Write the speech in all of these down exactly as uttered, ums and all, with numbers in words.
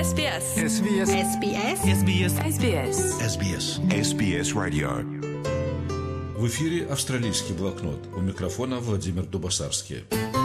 эс би эс. эс би эс. эс би эс. эс би эс. эс би эс. эс би эс. эс би эс Radio. В эфире «Австралийский блокнот». У микрофона Владимир Дубасарский.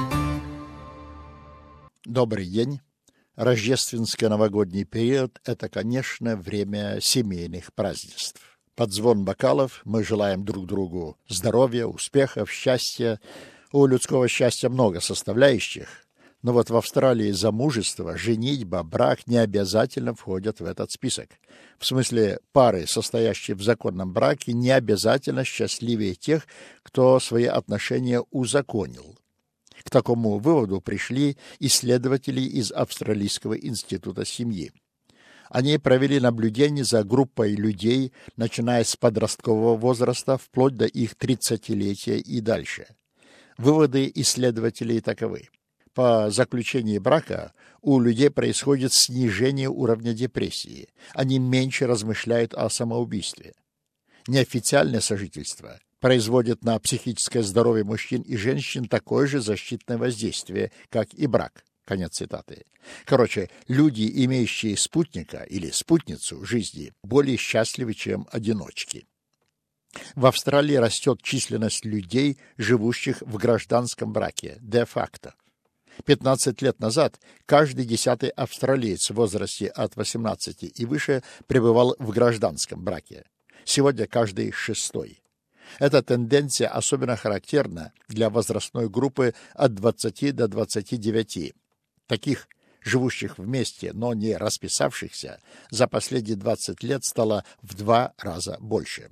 Добрый день. Рождественско-новогодний период – это, конечно, время семейных празднеств. Под звон бокалов мы желаем друг другу здоровья, успехов, счастья. У людского счастья много составляющих, но вот в Австралии замужество, женитьба, брак не обязательно входят в этот список. В смысле, пары, состоящие в законном браке, не обязательно счастливее тех, кто свои отношения узаконил. К такому выводу пришли исследователи из Австралийского института семьи. Они провели наблюдение за группой людей, начиная с подросткового возраста вплоть до их тридцатилетия и дальше. Выводы исследователей таковы. По заключении брака у людей происходит снижение уровня депрессии. Они меньше размышляют о самоубийстве. Неофициальное сожительство производит на психическое здоровье мужчин и женщин такое же защитное воздействие, как и брак. Конец цитаты. Короче, люди, имеющие спутника или спутницу жизни, более счастливы, чем одиночки. В Австралии растет численность людей, живущих в гражданском браке, де-факто. пятнадцать лет назад каждый десятый австралиец в возрасте от восемнадцати и выше пребывал в гражданском браке. Сегодня каждый шестой. Эта тенденция особенно характерна для возрастной группы от двадцати до двадцати девяти. Таких, живущих вместе, но не расписавшихся, за последние двадцать лет стало в два раза больше.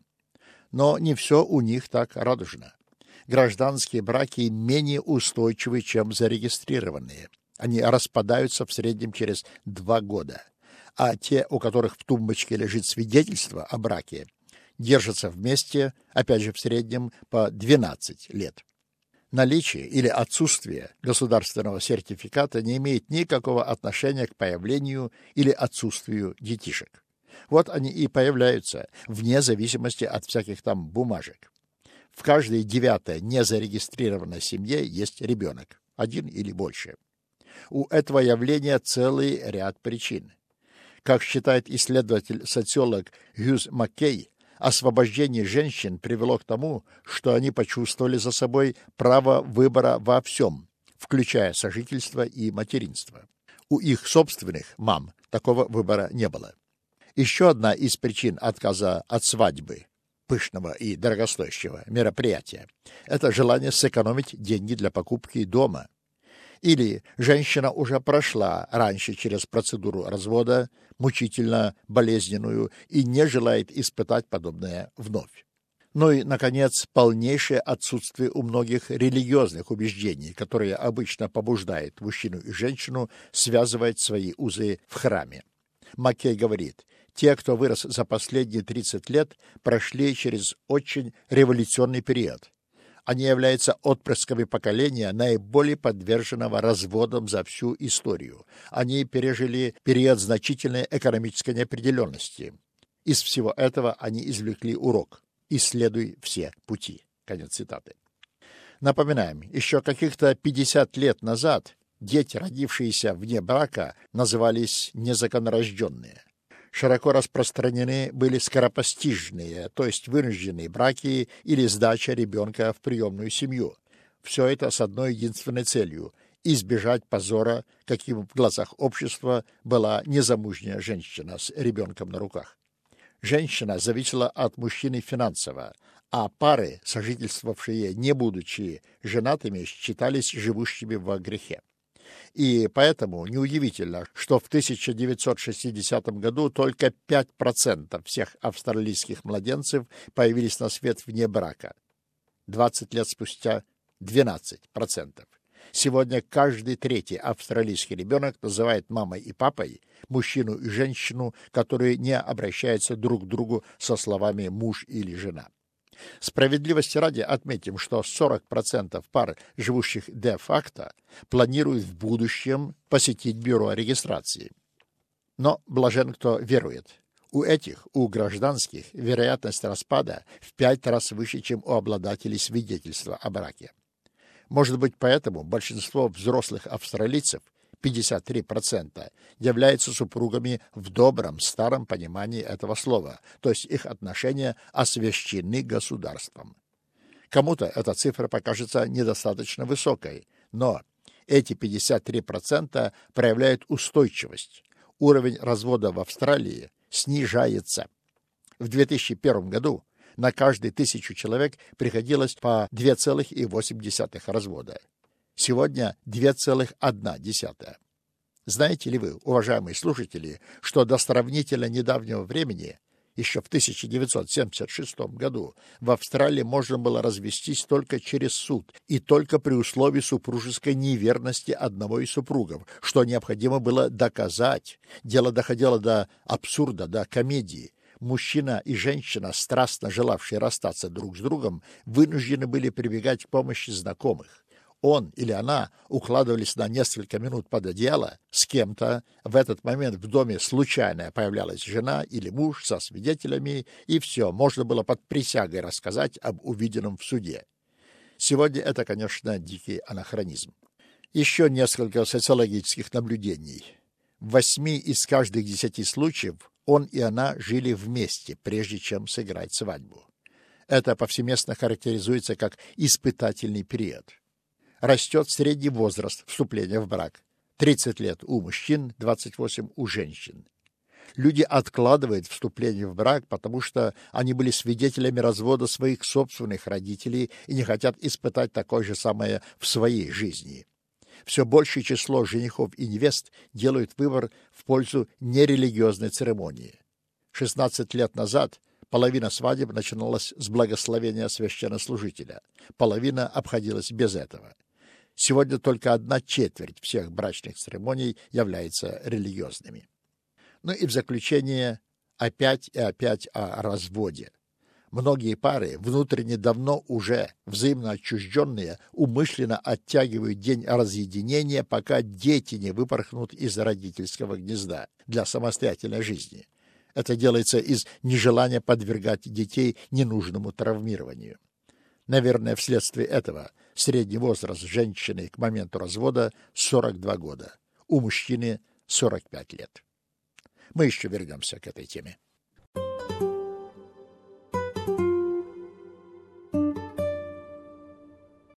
Но не все у них так радужно. Гражданские браки менее устойчивы, чем зарегистрированные. Они распадаются в среднем через два года. А те, у которых в тумбочке лежит свидетельство о браке, держатся вместе, опять же, в среднем по двенадцать лет. Наличие или отсутствие государственного сертификата не имеет никакого отношения к появлению или отсутствию детишек. Вот они и появляются, вне зависимости от всяких там бумажек. В каждой девятой незарегистрированной семье есть ребенок, один или больше. У этого явления целый ряд причин. Как считает исследователь-социолог Хьюз Маккей, освобождение женщин привело к тому, что они почувствовали за собой право выбора во всем, включая сожительство и материнство. У их собственных мам такого выбора не было. Еще одна из причин отказа от свадьбы, пышного и дорогостоящего мероприятия, это желание сэкономить деньги для покупки дома. Или женщина уже прошла раньше через процедуру развода, мучительно болезненную, и не желает испытать подобное вновь. Ну и, наконец, полнейшее отсутствие у многих религиозных убеждений, которые обычно побуждают мужчину и женщину связывать свои узы в храме. Маккей говорит, те, кто вырос за последние тридцать лет, прошли через очень революционный период. Они являются отпрысками поколения, наиболее подверженного разводам за всю историю. Они пережили период значительной экономической неопределенности. Из всего этого они извлекли урок. «Исследуй все пути». Конец цитаты. Напоминаем, еще каких-то пятьдесят лет назад дети, родившиеся вне брака, назывались незаконнорожденные. Широко распространены были скоропостижные, то есть вынужденные браки или сдача ребенка в приемную семью. Все это с одной единственной целью – избежать позора, каким в глазах общества была незамужняя женщина с ребенком на руках. Женщина зависела от мужчины финансово, а пары, сожительствовавшие не будучи женатыми, считались живущими во грехе. И поэтому неудивительно, что в тысяча девятьсот шестидесятом году только пять процентов всех австралийских младенцев появились на свет вне брака. двадцать лет спустя двенадцать процентов. Сегодня каждый третий австралийский ребенок называет мамой и папой мужчину и женщину, которые не обращаются друг к другу со словами «муж» или «жена». Справедливости ради отметим, что сорок процентов пар, живущих де-факто, планируют в будущем посетить бюро регистрации. Но блажен, кто верует. У этих, у гражданских, вероятность распада в пять раз выше, чем у обладателей свидетельства о браке. Может быть, поэтому большинство взрослых австралийцев пятьдесят три процента, являются супругами в добром старом понимании этого слова, то есть их отношения освящены государством. Кому-то эта цифра покажется недостаточно высокой, но эти пятьдесят три процента проявляют устойчивость. Уровень развода в Австралии снижается. В две тысячи первом году на каждую тысячу человек приходилось по два целых восемь десятых развода. Сегодня два целых одна десятая. Знаете ли вы, уважаемые слушатели, что до сравнительно недавнего времени, еще в тысяча девятьсот семьдесят шестом году, в Австралии можно было развестись только через суд и только при условии супружеской неверности одного из супругов, что необходимо было доказать. Дело доходило до абсурда, до комедии. Мужчина и женщина, страстно желавшие расстаться друг с другом, вынуждены были прибегать к помощи знакомых. Он или она укладывались на несколько минут под одеяло с кем-то. В этот момент в доме случайно появлялась жена или муж со свидетелями, и все, можно было под присягой рассказать об увиденном в суде. Сегодня это, конечно, дикий анахронизм. Еще несколько социологических наблюдений. В восьми из каждых десяти случаев он и она жили вместе, прежде чем сыграть свадьбу. Это повсеместно характеризуется как испытательный период. Растет средний возраст вступления в брак. тридцать лет у мужчин, двадцать восемь у женщин. Люди откладывают вступление в брак, потому что они были свидетелями развода своих собственных родителей и не хотят испытать такое же самое в своей жизни. Все большее число женихов и невест делают выбор в пользу нерелигиозной церемонии. шестнадцать лет назад половина свадеб начиналась с благословения священнослужителя, половина обходилась без этого. Сегодня только одна четверть всех брачных церемоний является религиозными. Ну и в заключение опять и опять о разводе. Многие пары, внутренне давно уже взаимно отчужденные, умышленно оттягивают день разъединения, пока дети не выпорхнут из родительского гнезда для самостоятельной жизни. Это делается из нежелания подвергать детей ненужному травмированию. Наверное, вследствие этого средний возраст женщины к моменту развода сорок два года, у мужчины сорок пять лет. Мы еще вернемся к этой теме.